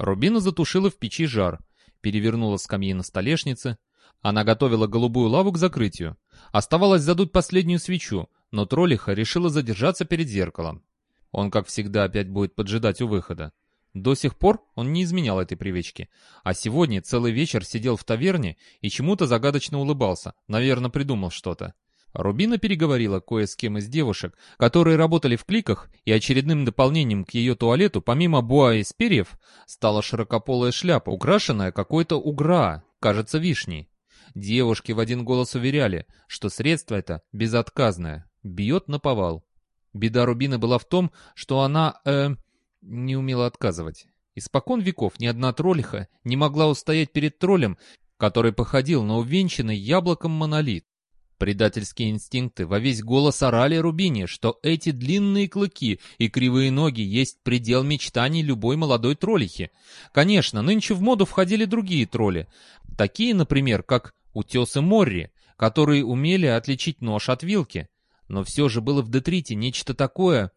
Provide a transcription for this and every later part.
Рубина затушила в печи жар, перевернула скамьи на столешнице. Она готовила голубую лаву к закрытию. Оставалось задуть последнюю свечу, но троллиха решила задержаться перед зеркалом. Он, как всегда, опять будет поджидать у выхода. До сих пор он не изменял этой привычки, а сегодня целый вечер сидел в таверне и чему-то загадочно улыбался, наверное, придумал что-то. Рубина переговорила кое с кем из девушек, которые работали в кликах, и очередным дополнением к ее туалету, помимо буа из перьев, стала широкополая шляпа, украшенная какой-то угра, кажется, вишней. Девушки в один голос уверяли, что средство это безотказное, бьет наповал. Беда Рубины была в том, что она, не умела отказывать. Испокон веков ни одна троллиха не могла устоять перед троллем, который походил на увенчанный яблоком монолит. Предательские инстинкты во весь голос орали Рубине, что эти длинные клыки и кривые ноги есть предел мечтаний любой молодой троллихи. Конечно, нынче в моду входили другие тролли, такие, например, как утесы Морри, которые умели отличить нож от вилки. Но все же было в Детрите нечто такое,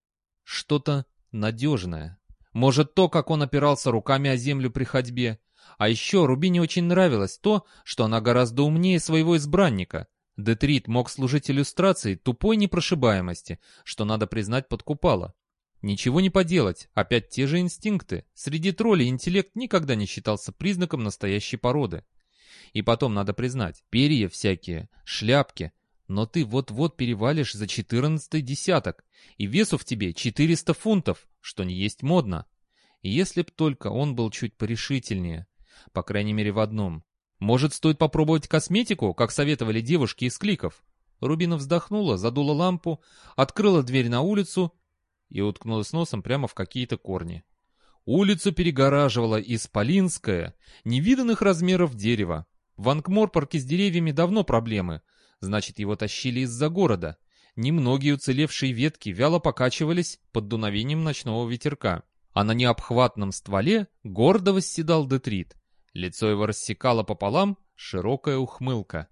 что-то надежное. Может, то, как он опирался руками о землю при ходьбе. А еще Рубине очень нравилось то, что она гораздо умнее своего избранника. Детрит мог служить иллюстрацией тупой непрошибаемости, что, надо признать, подкупало. Ничего не поделать, опять те же инстинкты. Среди троллей интеллект никогда не считался признаком настоящей породы. И потом, надо признать, перья всякие, шляпки. Но ты вот-вот перевалишь за 14-й десяток, и весу в тебе 400 фунтов, что не есть модно. И если б только он был чуть порешительнее, по крайней мере в одном. Может, стоит попробовать косметику, как советовали девушки из кликов? Рубина вздохнула, задула лампу, открыла дверь на улицу и уткнулась носом прямо в какие-то корни. Улицу перегораживала исполинское, невиданных размеров дерево. В Анкморпорке с деревьями давно проблемы, значит, его тащили из-за города. Немногие уцелевшие ветки вяло покачивались под дуновением ночного ветерка, а на необхватном стволе гордо восседал Детрит. Лицо его рассекало пополам широкая ухмылка.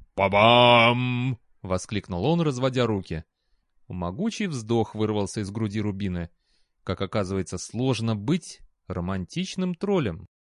«Па-бам!» — воскликнул он, разводя руки. Могучий вздох вырвался из груди Рубины. Как оказывается, сложно быть романтичным троллем.